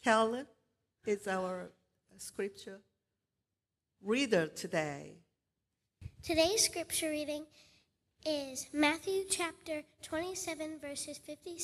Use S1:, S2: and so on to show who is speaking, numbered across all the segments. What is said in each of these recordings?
S1: Carolyn is our scripture reader today.
S2: Today's scripture reading is Matthew chapter 27, verses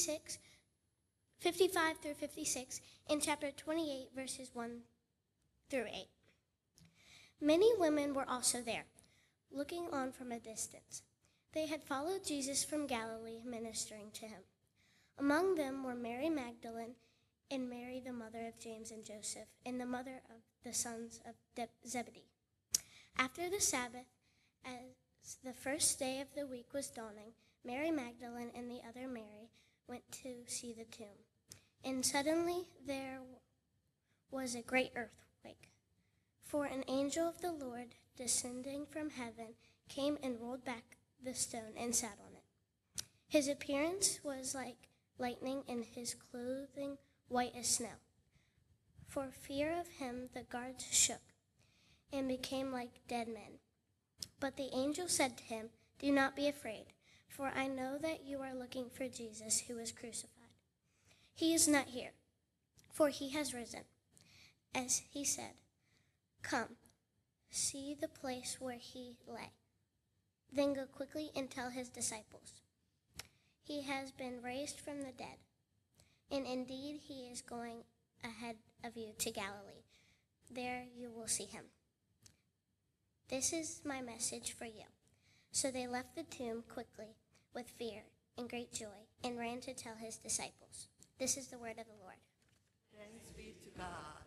S2: 55 through 56, and chapter 28, verses 1 through 8. Many women were also there, looking on from a distance. They had followed Jesus from Galilee, ministering to him. Among them were Mary Magdalene, and Mary, the mother of James and Joseph, and the mother of the sons of Zebedee. After the Sabbath, as the first day of the week was dawning, Mary Magdalene and the other Mary went to see the tomb. And suddenly there was a great earthquake, for an angel of the Lord, descending from heaven, came and rolled back the stone and sat on it. His appearance was like lightning, and his clothing white as snow. For fear of him, the guards shook and became like dead men. But the angel said to him, "Do not be afraid, for I know that you are looking for Jesus who was crucified. He is not here, for he has risen, as he said. Come, see the place where he lay. Then go quickly and tell his disciples, he has been raised from the dead, and indeed he is going ahead of you to Galilee. There you will see him." This is my message for you. So they left the tomb quickly with fear and great joy and ran to tell his disciples. This is the word of the Lord.
S1: Thanks be to God.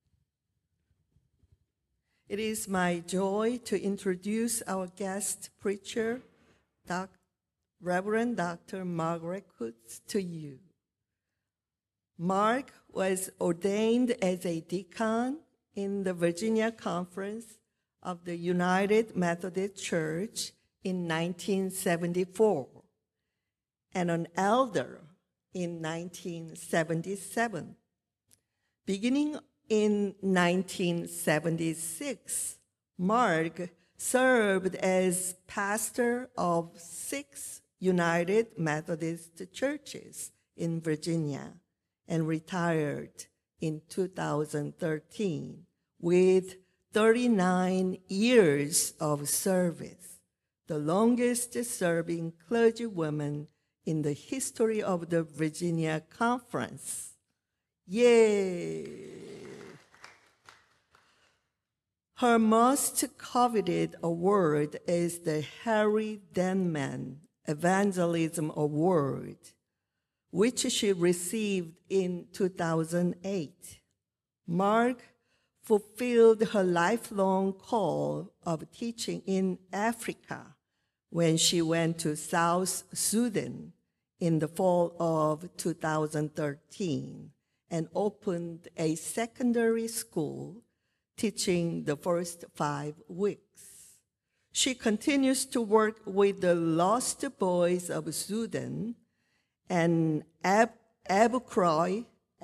S1: It is my joy to introduce our guest preacher, Reverend Dr. Margaret Coates, to you. Mark was ordained as a deacon in the Virginia Conference of the United Methodist Church in 1974 and an elder in 1977. Beginning in 1976, Mark served as pastor of 6 United Methodist churches in Virginia and retired in 2013 with 39 years of service, the longest-serving clergywoman in the history of the Virginia Conference. Yay! Her most coveted award is the Harry Denman Evangelism Award, which she received in 2008. Mark fulfilled her lifelong call of teaching in Africa when she went to South Sudan in the fall of 2013 and opened a secondary school teaching the first 5 weeks. She continues to work with the Lost Boys of Sudan and Abercrombie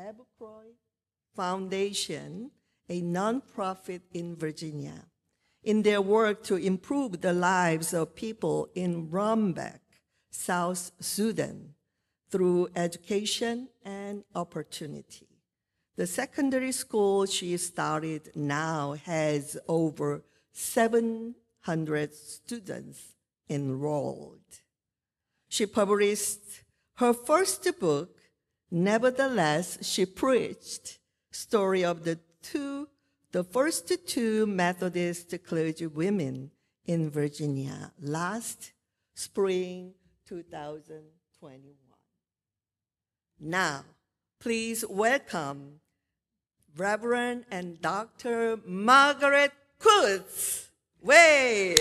S1: Foundation, a nonprofit in Virginia, in their work to improve the lives of people in Rumbek, South Sudan, through education and opportunity. The secondary school she started now has over 700 students enrolled. She published her first book, Nevertheless She Preached, story of the first 2 Methodist clergy women in Virginia last spring 2021. Now, please welcome Reverend and Dr. Margaret Coates. Way!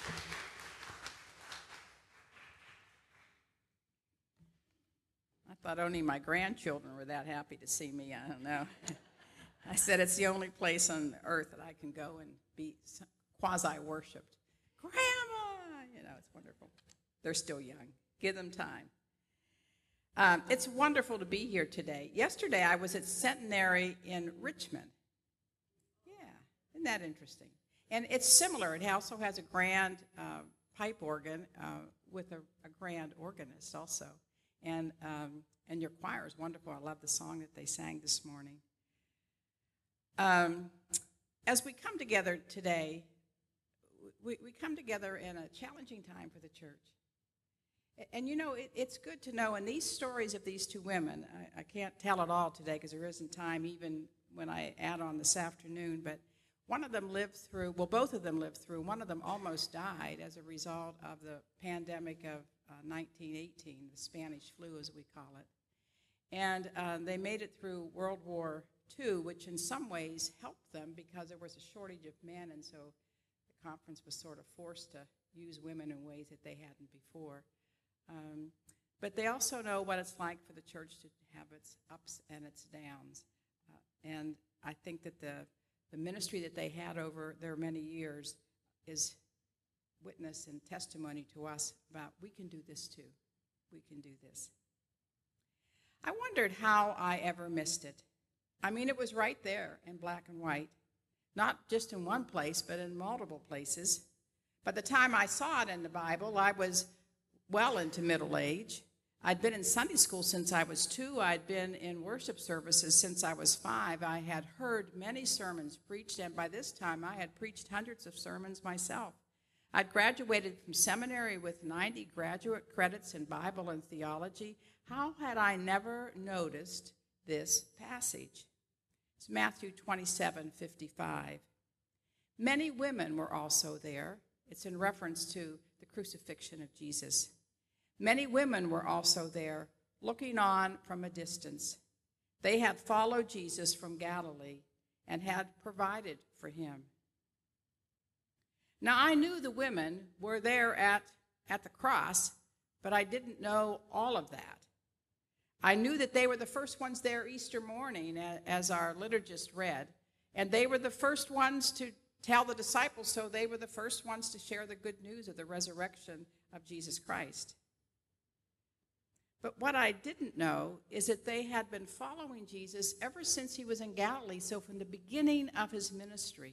S3: I thought only my grandchildren were that happy to see me. I don't know. I said it's the only place on earth that I can go and be quasi-worshipped. Grandma! You know, it's wonderful. They're still young. Give them time. It's wonderful to be here today. Yesterday, I was at Centenary in Richmond. Yeah, isn't that interesting? And it's similar. It also has a grand pipe organ with a grand organist also. And your choir is wonderful. I love the song that they sang this morning. As we come together today, we come together in a challenging time for the church. And you know, it's good to know, and these stories of these two women, I can't tell it all today because there isn't time even when I add on this afternoon, but one of them lived through, well, both of them lived through, one of them almost died as a result of the pandemic of 1918, the Spanish flu as we call it. And they made it through World War II, which in some ways helped them because there was a shortage of men, and so the conference was sort of forced to use women in ways that they hadn't before. But they also know what it's like for the church to have its ups and its downs. And I think that the ministry that they had over their many years is witness and testimony to us about we can do this too. We can do this. I wondered how I ever missed it. I mean, it was right there in black and white, not just in one place, but in multiple places. By the time I saw it in the Bible, I was well into middle age. I'd been in Sunday school since I was 2. I'd been in worship services since I was 5. I had heard many sermons preached, and by this time I had preached hundreds of sermons myself. I'd graduated from seminary with 90 graduate credits in Bible and theology. How had I never noticed this passage? It's Matthew 27:55. Many women were also there. It's in reference to the crucifixion of Jesus. Many women were also there, looking on from a distance. They had followed Jesus from Galilee and had provided for him. Now, I knew the women were there at the cross, but I didn't know all of that. I knew that they were the first ones there Easter morning, as our liturgist read, and they were the first ones to tell the disciples, so they were the first ones to share the good news of the resurrection of Jesus Christ. But what I didn't know is that they had been following Jesus ever since he was in Galilee, so from the beginning of his ministry.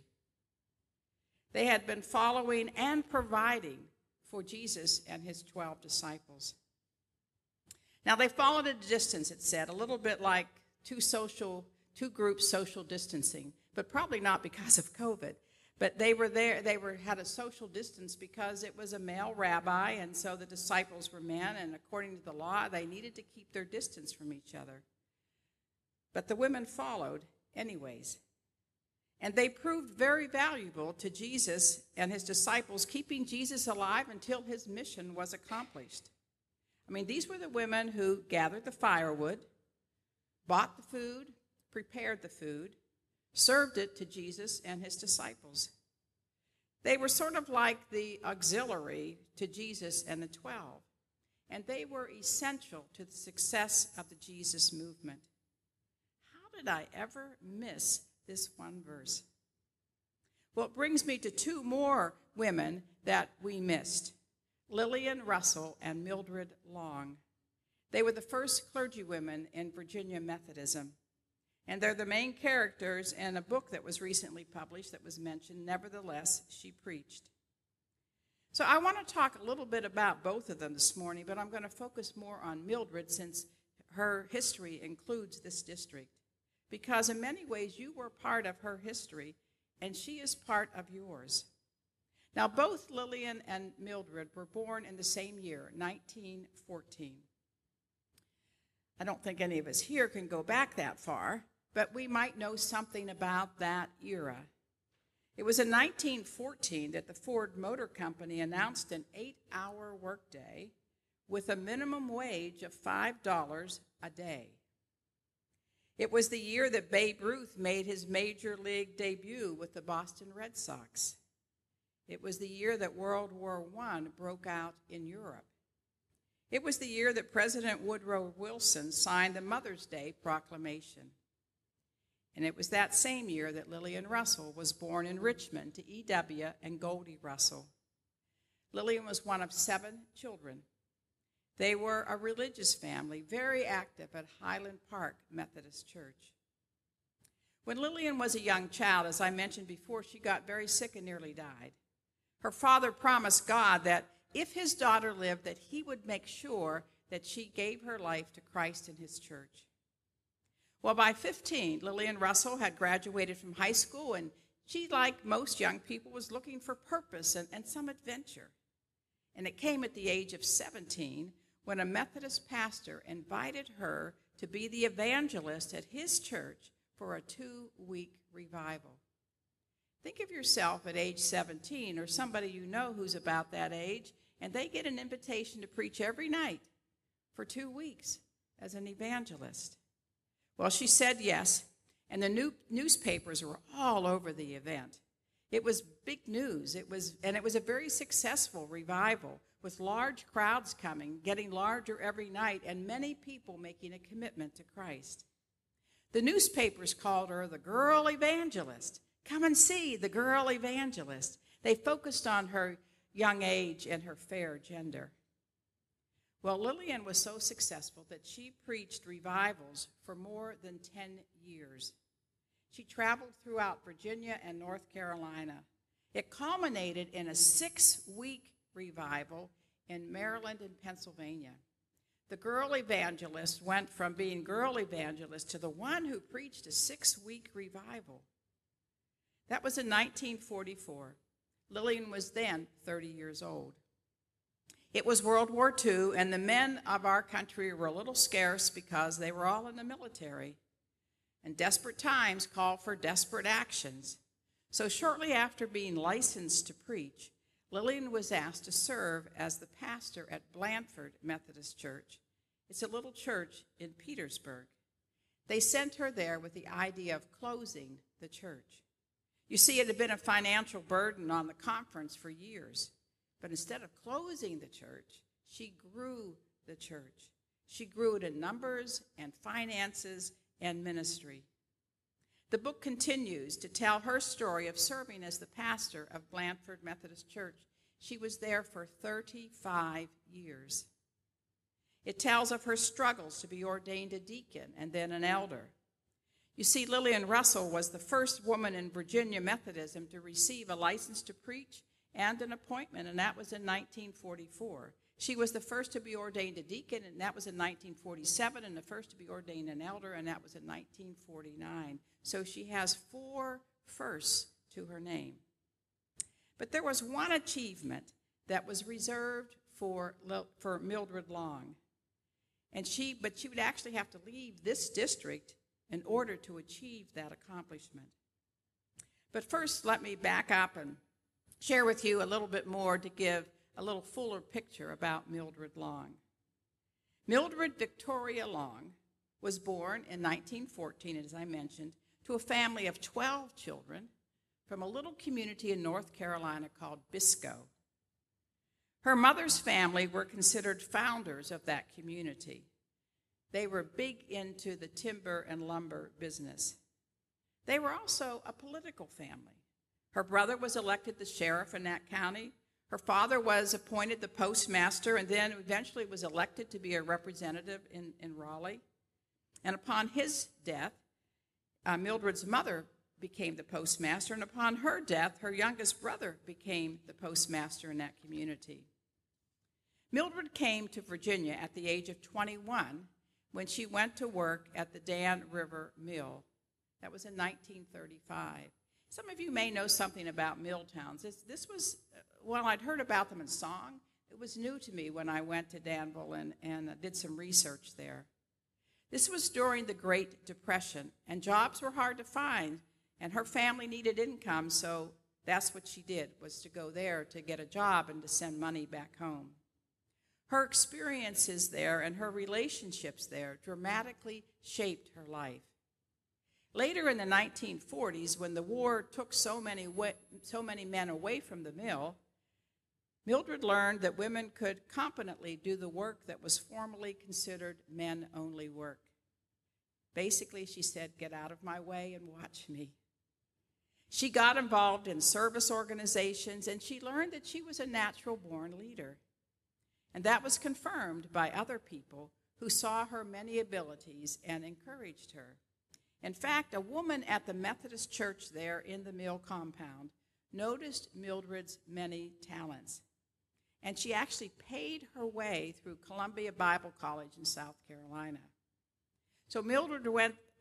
S3: They had been following and providing for Jesus and his 12 disciples. Now, they followed at a distance, it said, a little bit like two groups social distancing, but probably not because of COVID. But they were there, had a social distance because it was a male rabbi, and so the disciples were men, and according to the law, they needed to keep their distance from each other. But the women followed anyways. And they proved very valuable to Jesus and his disciples, keeping Jesus alive until his mission was accomplished. I mean, these were the women who gathered the firewood, bought the food, prepared the food, served it to Jesus and his disciples. They were sort of like the auxiliary to Jesus and the 12, and they were essential to the success of the Jesus movement. How did I ever miss this one verse? Well, it brings me to 2 more women that we missed, Lillian Russell and Mildred Long. They were the first clergywomen in Virginia Methodism. And they're the main characters in a book that was recently published that was mentioned, Nevertheless, She Preached. So I want to talk a little bit about both of them this morning, but I'm going to focus more on Mildred since her history includes this district. Because in many ways you were part of her history, and she is part of yours. Now, both Lillian and Mildred were born in the same year, 1914. I don't think any of us here can go back that far, but we might know something about that era. It was in 1914 that the Ford Motor Company announced an 8-hour workday with a minimum wage of $5 a day. It was the year that Babe Ruth made his major league debut with the Boston Red Sox. It was the year that World War I broke out in Europe. It was the year that President Woodrow Wilson signed the Mother's Day Proclamation. And it was that same year that Lillian Russell was born in Richmond to E.W. and Goldie Russell. Lillian was one of 7 children. They were a religious family, very active at Highland Park Methodist Church. When Lillian was a young child, as I mentioned before, she got very sick and nearly died. Her father promised God that if his daughter lived, that he would make sure that she gave her life to Christ and his church. Well, by 15, Lillian Russell had graduated from high school, and she, like most young people, was looking for purpose and some adventure. And it came at the age of 17 when a Methodist pastor invited her to be the evangelist at his church for a 2-week revival. Think of yourself at age 17 or somebody you know who's about that age, and they get an invitation to preach every night for 2 weeks as an evangelist. Well, she said yes, and the newspapers were all over the event. It was big news. It was a very successful revival with large crowds coming, getting larger every night, and many people making a commitment to Christ. The newspapers called her the girl evangelist. Come and see the girl evangelist. They focused on her young age and her fair gender. Well, Lillian was so successful that she preached revivals for more than 10 years. She traveled throughout Virginia and North Carolina. It culminated in a 6-week revival in Maryland and Pennsylvania. The girl evangelist went from being girl evangelist to the one who preached a 6-week revival. That was in 1944. Lillian was then 30 years old. It was World War II, and the men of our country were a little scarce because they were all in the military. And desperate times called for desperate actions. So shortly after being licensed to preach, Lillian was asked to serve as the pastor at Blandford Methodist Church. It's a little church in Petersburg. They sent her there with the idea of closing the church. You see, it had been a financial burden on the conference for years. But instead of closing the church, she grew the church. She grew it in numbers and finances and ministry. The book continues to tell her story of serving as the pastor of Blandford Methodist Church. She was there for 35 years. It tells of her struggles to be ordained a deacon and then an elder. You see, Lillian Russell was the first woman in Virginia Methodism to receive a license to preach and an appointment, and that was in 1944. She was the first to be ordained a deacon, and that was in 1947, and the first to be ordained an elder, and that was in 1949. So she has 4 firsts to her name. But there was one achievement that was reserved for Mildred Long. But she would actually have to leave this district in order to achieve that accomplishment. But first, let me back up and share with you a little bit more to give a little fuller picture about Mildred Long. Mildred Victoria Long was born in 1914, as I mentioned, to a family of 12 children from a little community in North Carolina called Biscoe. Her mother's family were considered founders of that community. They were big into the timber and lumber business. They were also a political family. Her brother was elected the sheriff in that county. Her father was appointed the postmaster and then eventually was elected to be a representative in Raleigh. And upon his death, Mildred's mother became the postmaster, and upon her death, her youngest brother became the postmaster in that community. Mildred came to Virginia at the age of 21 when she went to work at the Dan River Mill. That was in 1935. Some of you may know something about mill towns. This was, well, I'd heard about them in song. It was new to me when I went to Danville and did some research there. This was during the Great Depression, and jobs were hard to find, and her family needed income, so that's what she did, was to go there to get a job and to send money back home. Her experiences there and her relationships there dramatically shaped her life. Later in the 1940s, when the war took so many men away from the mill, Mildred learned that women could competently do the work that was formerly considered men-only work. Basically, she said, "Get out of my way and watch me." She got involved in service organizations, and she learned that she was a natural-born leader. And that was confirmed by other people who saw her many abilities and encouraged her. In fact, a woman at the Methodist church there in the mill compound noticed Mildred's many talents. And she actually paid her way through Columbia Bible College in South Carolina. So Mildred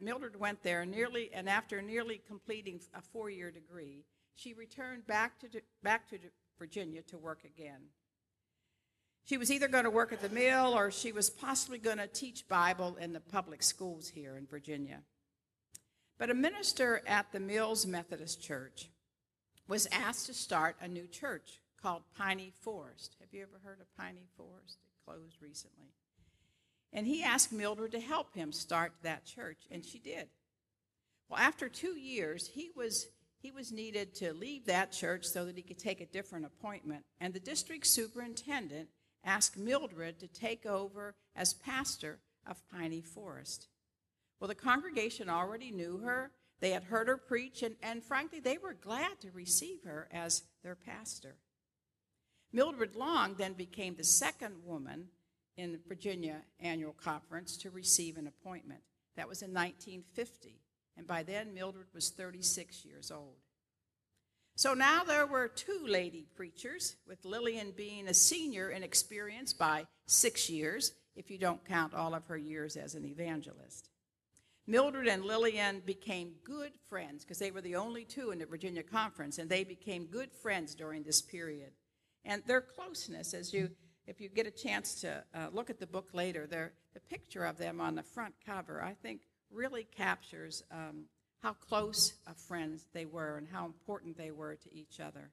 S3: Mildred went there and after nearly completing a 4-year degree, she returned back to Virginia to work again. She was either going to work at the mill or she was possibly going to teach Bible in the public schools here in Virginia. But a minister at the Mills Methodist Church was asked to start a new church called Piney Forest. Have you ever heard of Piney Forest? It closed recently. And he asked Mildred to help him start that church, and she did. Well, after 2 years, he was needed to leave that church so that he could take a different appointment, and the district superintendent asked Mildred to take over as pastor of Piney Forest. Well, the congregation already knew her. They had heard her preach, and frankly, they were glad to receive her as their pastor. Mildred Long then became the second woman in the Virginia Annual Conference to receive an appointment. That was in 1950, and by then Mildred was 36 years old. So now there were 2 lady preachers, with Lillian being a senior in experience by 6 years, if you don't count all of her years as an evangelist. Mildred and Lillian became good friends because they were the only 2 in the Virginia Conference, and they became good friends during this period. And their closeness, if you get a chance to look at the book later, the picture of them on the front cover, I think, really captures how close of friends they were and how important they were to each other.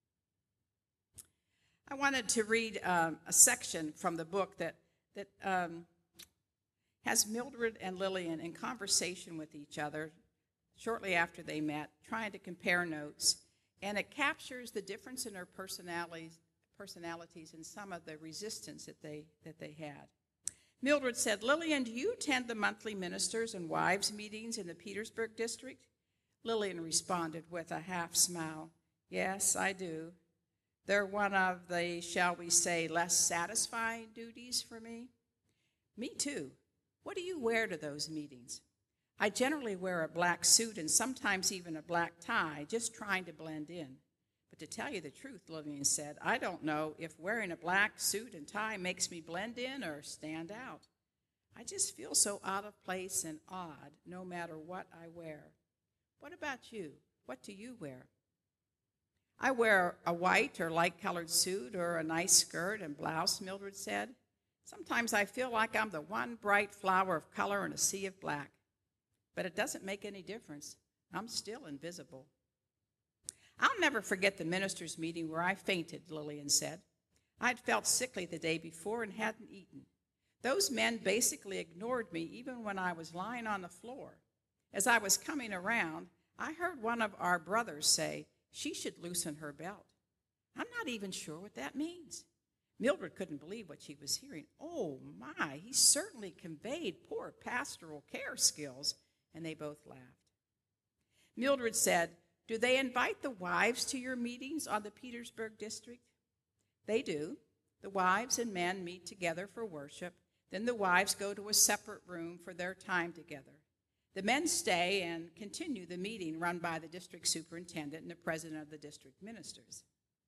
S3: I wanted to read a section from the book that has Mildred and Lillian in conversation with each other shortly after they met, trying to compare notes, and it captures the difference in their personalities and some of the resistance that they had. Mildred said, "Lillian, do you attend the monthly ministers and wives meetings in the Petersburg district?" Lillian responded with a half smile, "Yes, I do. They're one of the, shall we say, less satisfying duties for me." "Me too. What do you wear to those meetings?" "I generally wear a black suit and sometimes even a black tie, just trying to blend in. But to tell you the truth," Lillian said, "I don't know if wearing a black suit and tie makes me blend in or stand out. I just feel so out of place and odd no matter what I wear. What about you? What do you wear?" "I wear a white or light-colored suit or a nice skirt and blouse," Mildred said. "Sometimes I feel like I'm the one bright flower of color in a sea of black. But it doesn't make any difference. I'm still invisible." "I'll never forget the ministers' meeting where I fainted," Lillian said. "I'd felt sickly the day before and hadn't eaten. Those men basically ignored me even when I was lying on the floor. As I was coming around, I heard one of our brothers say she should loosen her belt. I'm not even sure what that means." Mildred couldn't believe what she was hearing. "Oh, my, he certainly conveyed poor pastoral care skills," and they both laughed. Mildred said, "Do they invite the wives to your meetings on the Petersburg district?" "They do. The wives and men meet together for worship. Then the wives go to a separate room for their time together. The men stay and continue the meeting run by the district superintendent and the president of the district ministers."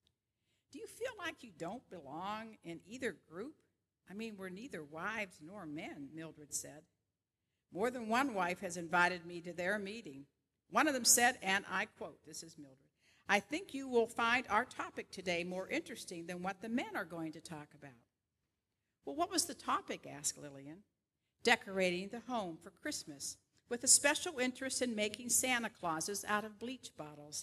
S3: "Do you feel like you don't belong in either group? I mean, we're neither wives nor men," Mildred said. "More than one wife has invited me to their meeting. One of them said, and I quote, this is Mildred, 'I think you will find our topic today more interesting than what the men are going to talk about.'" "Well, what was the topic?" asked Lillian. "Decorating the home for Christmas, with a special interest in making Santa Clauses out of bleach bottles."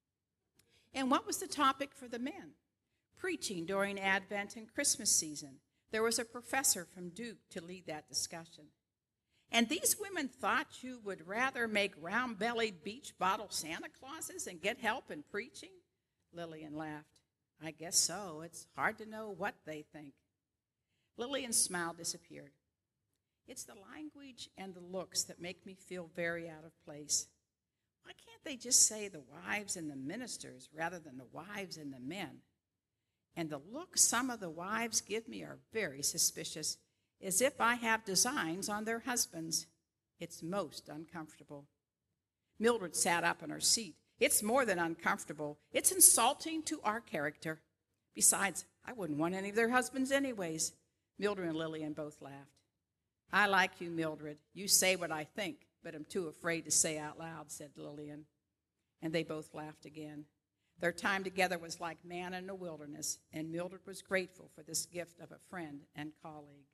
S3: "And what was the topic for the men?" "Preaching during Advent and Christmas season. There was a professor from Duke to lead that discussion." "And these women thought you would rather make round-bellied beach bottle Santa Clauses and get help in preaching?" Lillian laughed. "I guess so. It's hard to know what they think." Lillian's smile disappeared. "It's the language and the looks that make me feel very out of place. Why can't they just say the wives and the ministers rather than the wives and the men? And the look some of the wives give me are very suspicious, as if I have designs on their husbands. It's most uncomfortable." Mildred sat up in her seat. "It's more than uncomfortable. It's insulting to our character. Besides, I wouldn't want any of their husbands anyways." Mildred and Lillian both laughed. "I like you, Mildred. You say what I think, but I'm too afraid to say out loud," said Lillian. And they both laughed again. Their time together was like manna in the wilderness, and Mildred was grateful for this gift of a friend and colleague.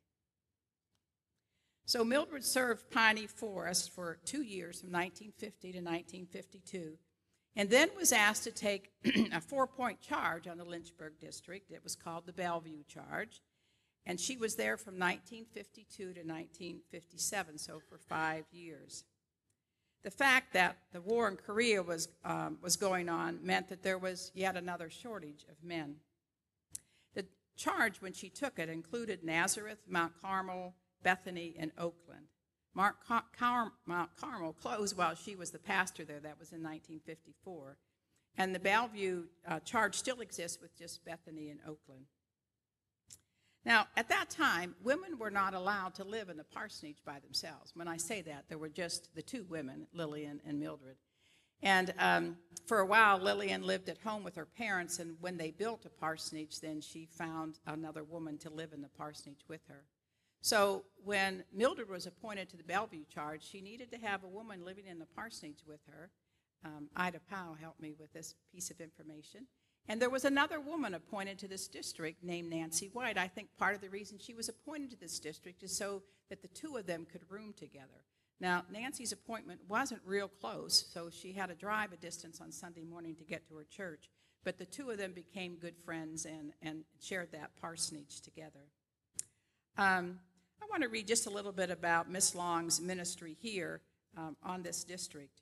S3: So Mildred served Piney Forest for 2 years, from 1950 to 1952, and then was asked to take a 4-point charge on the Lynchburg district. It was called the Bellevue Charge, and she was there from 1952 to 1957, so for 5 years. The fact that the war in Korea was going on meant that there was yet another shortage of men. The charge, when she took it, included Nazareth, Mount Carmel, Bethany, and Oakland. Mount Carmel closed while she was the pastor there. That was in 1954. And the Bellevue charge still exists with just Bethany and Oakland. Now, at that time, women were not allowed to live in the parsonage by themselves. When I say that, there were just the 2 women, Lillian and Mildred. And for a while, Lillian lived at home with her parents, and when they built a parsonage, then she found another woman to live in the parsonage with her. So when Mildred was appointed to the Bellevue Charge, she needed to have a woman living in the parsonage with her. Ida Powell helped me with this piece of information. And there was another woman appointed to this district named Nancy White. I think part of the reason she was appointed to this district is so that the 2 of them could room together. Now, Nancy's appointment wasn't real close, so she had to drive a distance on Sunday morning to get to her church. But the 2 of them became good friends and shared that parsonage together. I want to read just a little bit about Miss Long's ministry here on this district.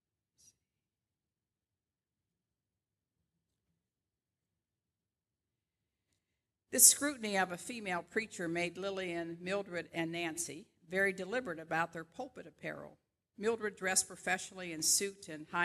S3: This scrutiny of a female preacher made Lillian, Mildred, and Nancy very deliberate about their pulpit apparel. Mildred dressed professionally in suit and high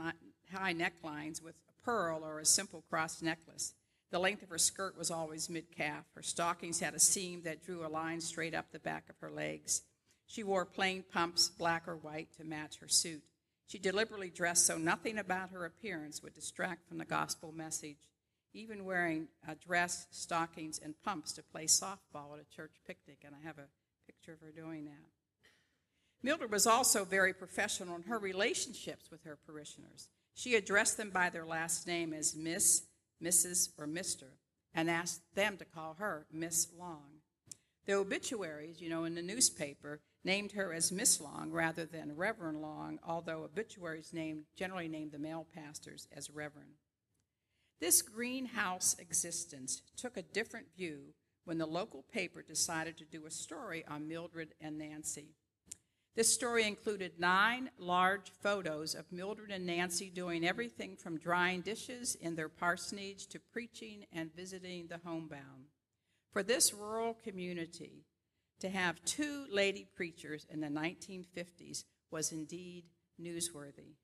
S3: necklines with a pearl or a simple cross necklace. The length of her skirt was always mid-calf. Her stockings had a seam that drew a line straight up the back of her legs. She wore plain pumps, black or white, to match her suit. She deliberately dressed so nothing about her appearance would distract from the gospel message, even wearing a dress, stockings, and pumps to play softball at a church picnic, and I have a picture of her doing that. Mildred was also very professional in her relationships with her parishioners. She addressed them by their last name as Miss, Mrs., or Mr., and asked them to call her Miss Long. The obituaries, in the newspaper, named her as Miss Long rather than Reverend Long, although obituaries generally named the male pastors as Reverend. This greenhouse existence took a different view when the local paper decided to do a story on Mildred and Nancy. This story included 9 large photos of Mildred and Nancy doing everything from drying dishes in their parsonage to preaching and visiting the homebound. For this rural community, to have 2 lady preachers in the 1950s was indeed newsworthy.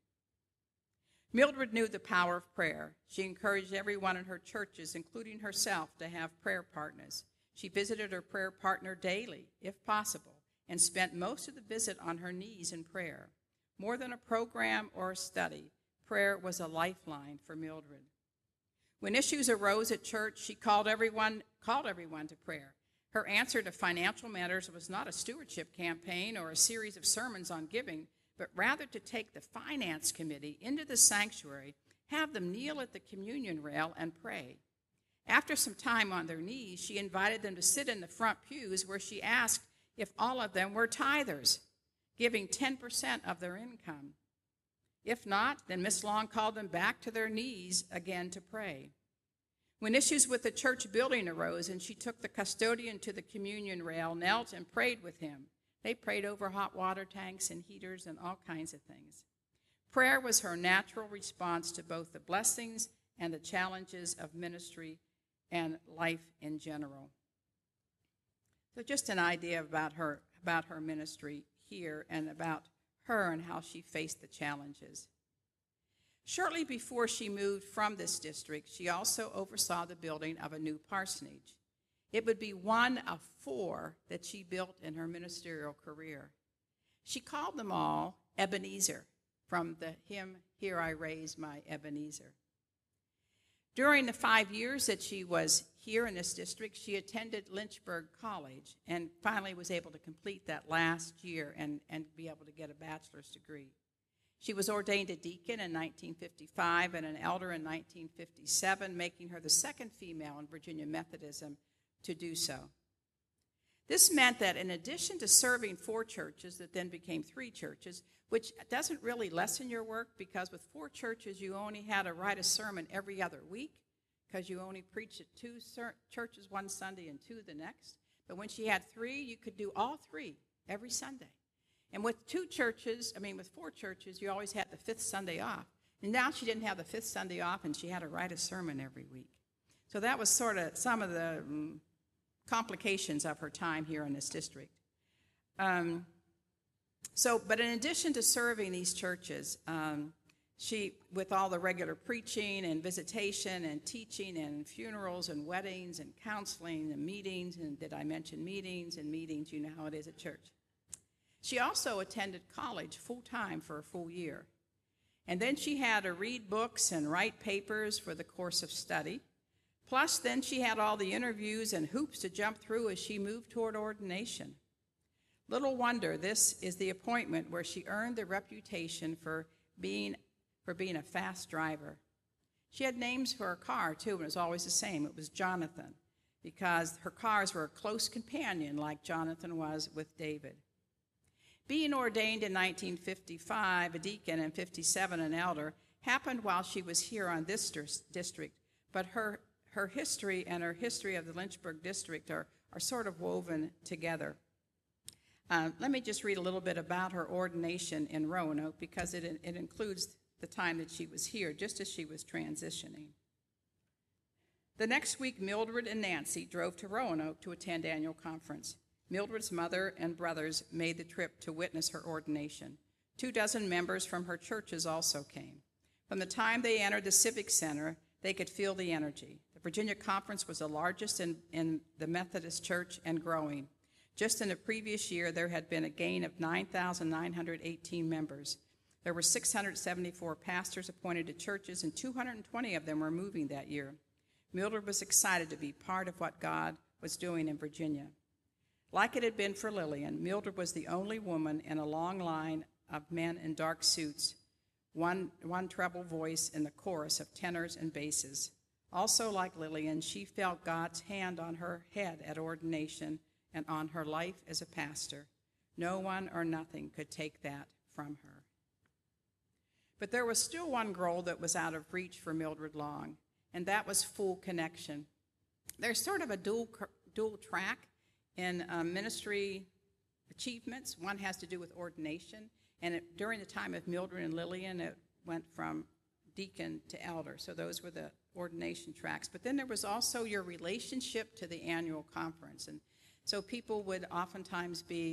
S3: Mildred knew the power of prayer. She encouraged everyone in her churches, including herself, to have prayer partners. She visited her prayer partner daily, if possible, and spent most of the visit on her knees in prayer. More than a program or a study, prayer was a lifeline for Mildred. When issues arose at church, she called everyone to prayer. Her answer to financial matters was not a stewardship campaign or a series of sermons on giving, but rather to take the finance committee into the sanctuary, have them kneel at the communion rail, and pray. After some time on their knees, she invited them to sit in the front pews, where she asked if all of them were tithers, giving 10% of their income. If not, then Miss Long called them back to their knees again to pray. When issues with the church building arose and she took the custodian to the communion rail, knelt, and prayed with him, they prayed over hot water tanks and heaters and all kinds of things. Prayer was her natural response to both the blessings and the challenges of ministry and life in general. So just an idea about her ministry here and about her and how she faced the challenges. Shortly before she moved from this district, she also oversaw the building of a new parsonage. It would be one of 4 that she built in her ministerial career. She called them all Ebenezer, from the hymn, "Here I Raise My Ebenezer." During the 5 years that she was here in this district, she attended Lynchburg College and finally was able to complete that last year and be able to get a bachelor's degree. She was ordained a deacon in 1955 and an elder in 1957, making her the second female in Virginia Methodism to do so. This meant that in addition to serving 4 churches that then became 3 churches, which doesn't really lessen your work because with 4 churches you only had to write a sermon every other week because you only preached at 2 churches one Sunday and 2 the next. But when she had 3, you could do all 3 every Sunday. And with 4 churches, you always had the 5th Sunday off. And now she didn't have the 5th Sunday off, and she had to write a sermon every week. So that was sort of some of the complications of her time here in this district. But in addition to serving these churches, she, with all the regular preaching and visitation and teaching and funerals and weddings and counseling and meetings, and did I mention meetings and meetings? You know how it is at church. She also attended college full-time for a full year. And then she had to read books and write papers for the course of study. Plus, then she had all the interviews and hoops to jump through as she moved toward ordination. Little wonder this is the appointment where she earned the reputation for being a fast driver. She had names for her car, too, and it was always the same. It was Jonathan, because her cars were a close companion like Jonathan was with David. Being ordained in 1955, a deacon, and 57, an elder, happened while she was here on this district, but her history and her history of the Lynchburg district are sort of woven together. Let me just read a little bit about her ordination in Roanoke, because it includes the time that she was here, just as she was transitioning. The next week, Mildred and Nancy drove to Roanoke to attend annual conference. Mildred's mother and brothers made the trip to witness her ordination. 24 members from her churches also came. From the time they entered the Civic Center, they could feel the energy. The Virginia Conference was the largest in the Methodist Church and growing. Just in the previous year, there had been a gain of 9,918 members. There were 674 pastors appointed to churches, and 220 of them were moving that year. Mildred was excited to be part of what God was doing in Virginia. Like it had been for Lillian, Mildred was the only woman in a long line of men in dark suits, one treble voice in the chorus of tenors and basses. Also, like Lillian, she felt God's hand on her head at ordination and on her life as a pastor. No one or nothing could take that from her. But there was still one goal that was out of reach for Mildred Long, and that was full connection. There's sort of a dual track in ministry achievements. One has to do with ordination, and during the time of Mildred and Lillian, it went from deacon to elder, so those were the ordination tracks. But then there was also your relationship to the annual conference, and so people would oftentimes be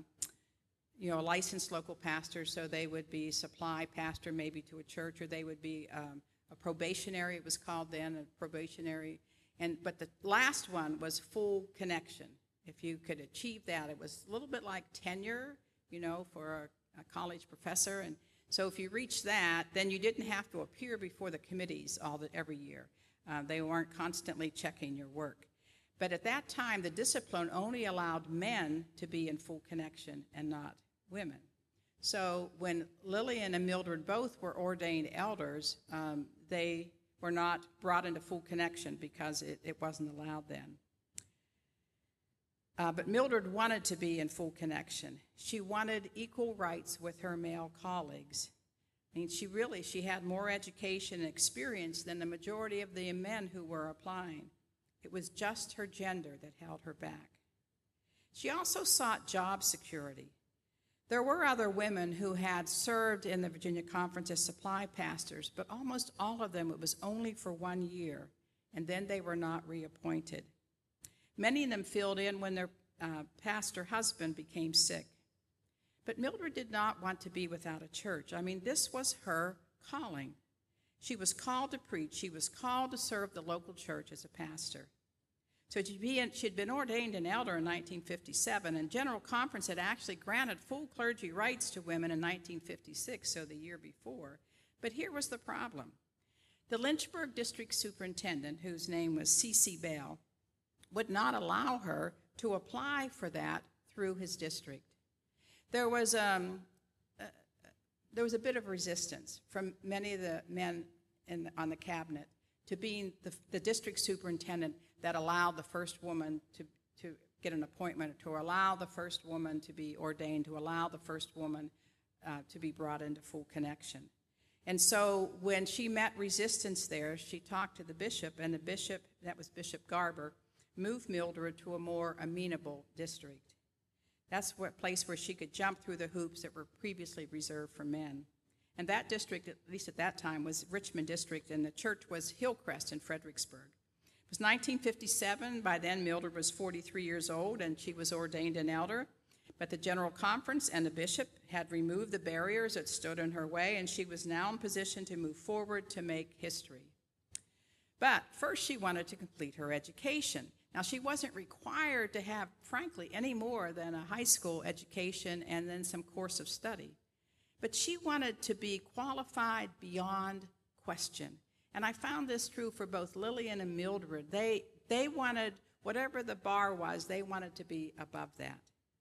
S3: a licensed local pastor, so they would be supply pastor maybe to a church, or they would be a probationary, it was called then, a probationary. But the last one was full connection. If you could achieve that, it was a little bit like tenure, for a college professor. And so if you reached that, then you didn't have to appear before the committees every year. They weren't constantly checking your work. But at that time, the discipline only allowed men to be in full connection and not women. So when Lillian and Mildred both were ordained elders, they were not brought into full connection because it wasn't allowed then. But Mildred wanted to be in full connection. She wanted equal rights with her male colleagues. I mean, she had more education and experience than the majority of the men who were applying. It was just her gender that held her back. She also sought job security. There were other women who had served in the Virginia Conference as supply pastors, but almost all of them, it was only for 1 year, and then they were not reappointed. Many of them filled in when their pastor husband became sick. But Mildred did not want to be without a church. I mean, this was her calling. She was called to preach. She was called to serve the local church as a pastor. So she had been ordained an elder in 1957, and General Conference had actually granted full clergy rights to women in 1956, so the year before. But here was the problem. The Lynchburg district superintendent, whose name was C.C. Bell, would not allow her to apply for that through his district. There was a bit of resistance from many of the men on the cabinet to being the district superintendent that allowed the first woman to get an appointment, to allow the first woman to be ordained, to allow the first woman to be brought into full connection. And so when she met resistance there, she talked to the bishop, and the bishop, that was Bishop Garber, moved Mildred to a more amenable district. That's a place where she could jump through the hoops that were previously reserved for men. And that district, at least at that time, was Richmond District, and the church was Hillcrest in Fredericksburg. It was 1957. By then, Mildred was 43 years old, and she was ordained an elder. But the General Conference and the bishop had removed the barriers that stood in her way, and she was now in position to move forward to make history. But first, she wanted to complete her education. Now, she wasn't required to have, frankly, any more than a high school education and then some course of study. But she wanted to be qualified beyond question. And I found this true for both Lillian and Mildred. They wanted, whatever the bar was, they wanted to be above that.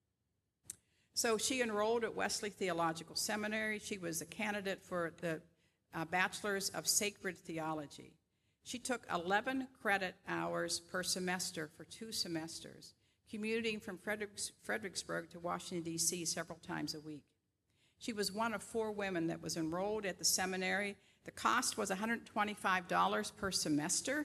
S3: So she enrolled at Wesley Theological Seminary. She was a candidate for the Bachelor's of Sacred Theology. She took 11 credit hours per semester for 2 semesters, commuting from Fredericksburg to Washington, D.C. several times a week. She was one of 4 women that was enrolled at the seminary. The cost was $125 per semester,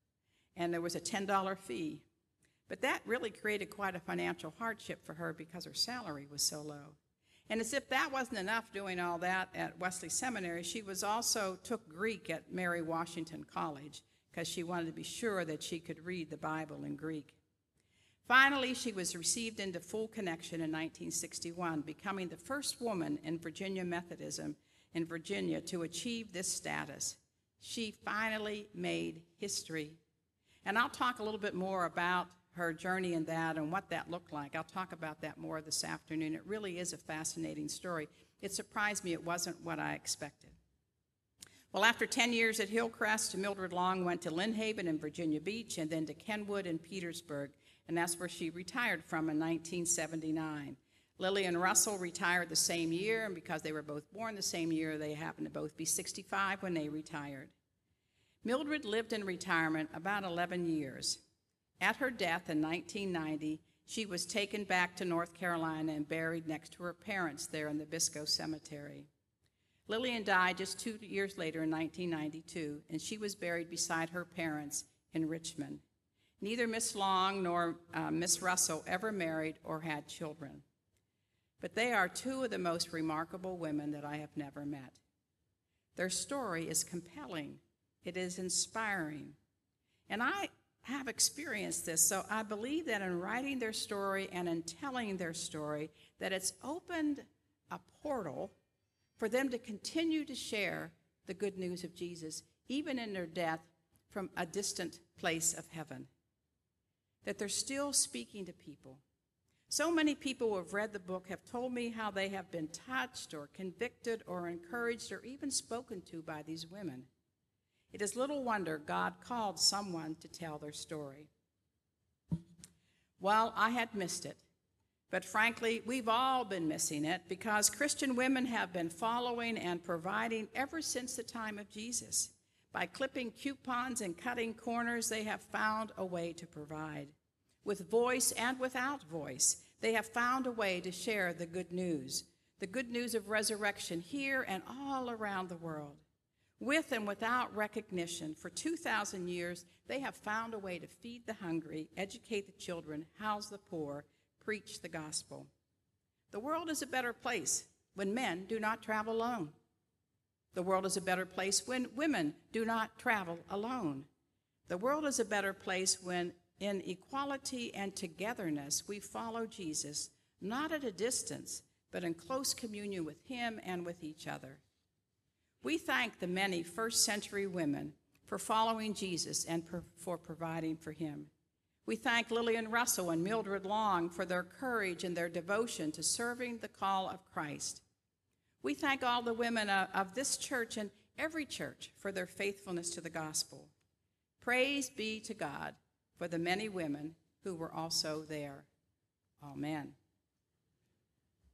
S3: and there was a $10 fee. But that really created quite a financial hardship for her because her salary was so low. And as if that wasn't enough doing all that at Wesley Seminary, she was also took Greek at Mary Washington College because she wanted to be sure that she could read the Bible in Greek. Finally, she was received into full connection in 1961, becoming the first woman in Virginia Methodism in Virginia to achieve this status. She finally made history. And I'll talk a little bit more about her journey in that and what that looked like. I'll talk about that more this afternoon. It really is a fascinating story. It surprised me. It wasn't what I expected. Well, after 10 years at Hillcrest, Mildred Long went to Lynn Haven in Virginia Beach and then to Kenwood in Petersburg, and that's where she retired from in 1979. Lillian Russell retired the same year, and because they were both born the same year, they happened to both be 65 when they retired. Mildred lived in retirement about 11 years. At her death in 1990, she was taken back to North Carolina and buried next to her parents there in the Biscoe Cemetery. Lillian died just 2 years later in 1992, and she was buried beside her parents in Richmond. Neither Miss Long nor Miss Russell ever married or had children. But they are 2 of the most remarkable women that I have never met. Their story is compelling. It is inspiring. And I have experienced this, so I believe that in writing their story and in telling their story, that it's opened a portal for them to continue to share the good news of Jesus, even in their death from a distant place of heaven. That they're still speaking to people. So many people who have read the book have told me how they have been touched or convicted or encouraged or even spoken to by these women. It is little wonder God called someone to tell their story. Well, I had missed it, but frankly, we've all been missing it because Christian women have been following and providing ever since the time of Jesus. By clipping coupons and cutting corners, they have found a way to provide. With voice and without voice, they have found a way to share the good news of resurrection here and all around the world. With and without recognition, for 2,000 years, they have found a way to feed the hungry, educate the children, house the poor, preach the gospel. The world is a better place when men do not travel alone. The world is a better place when women do not travel alone. The world is a better place when, in equality and togetherness, we follow Jesus, not at a distance, but in close communion with him and with each other. We thank the many first-century women for following Jesus and for providing for him. We thank Lillian Russell and Mildred Long for their courage and their devotion to serving the call of Christ. We thank all the women of this church and every church for their faithfulness to the gospel. Praise be to God for the many women who were also there. Amen.